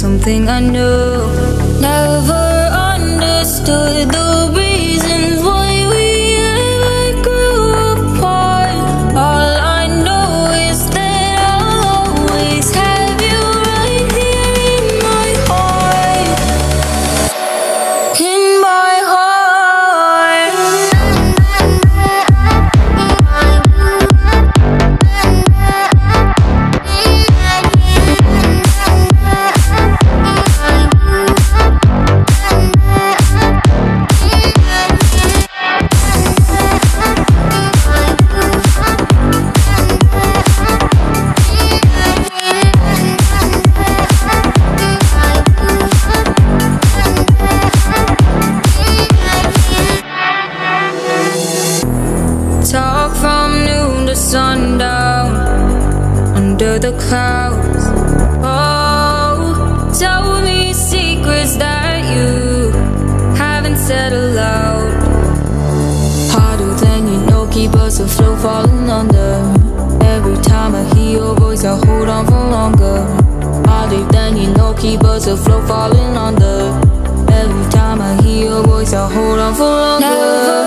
something I knew. Never understood the reasons why we ever grew apart. All I know is that I'll always have you right here in my heart. In my heart. Talk from noon to sundown under the clouds. Oh, tell me secrets that you haven't said aloud. Harder than you know, keep us afloat, falling under. Every time I hear your voice, I hold on for longer. Harder than you know, keep us afloat, falling under. Every time I hear your voice, I hold on for longer. Never